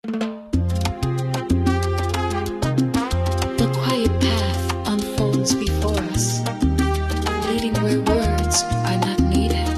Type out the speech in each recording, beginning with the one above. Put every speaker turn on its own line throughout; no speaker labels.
The quiet path unfolds before us, leading where words are not needed.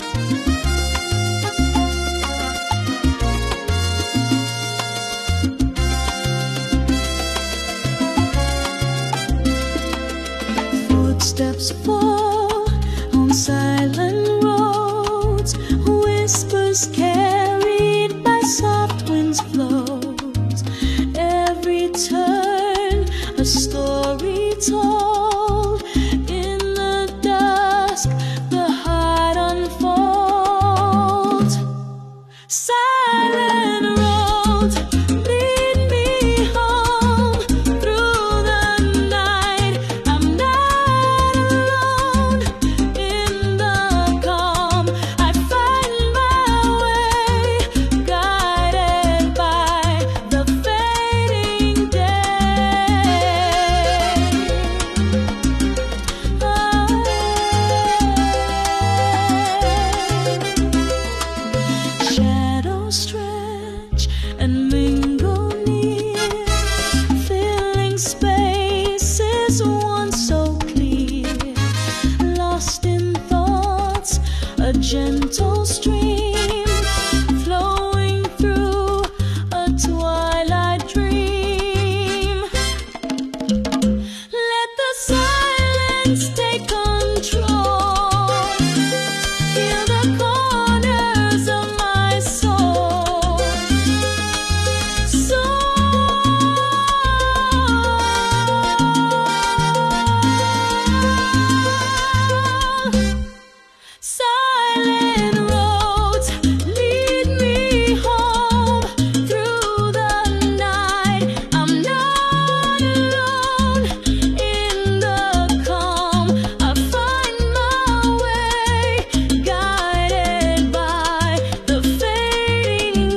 Footsteps fall on silent roads, whispers carried by soft winds flows. Every turn a story told. In the dusk the heart unfolds. Silent roads lead me home through the night. I'm not alone in the calm. I find my way, guided by the fading Shadows stretch and mingle near, filling spaces once so clear. Lost in thoughts, a gentle stream flowing through a twilight dream. Let the silence take control. Heal the corners of my soul. Silent roads lead me home through the night. I'm not alone in the calm. I find my way, guided by the fading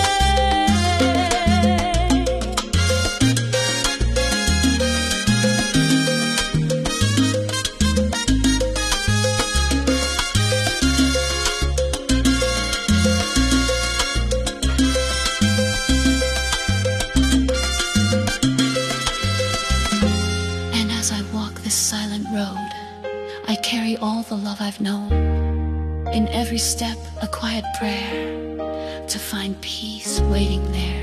And as I walk this silent road, I carry all the love I've known. In every step, a quiet prayer to find peace waiting there.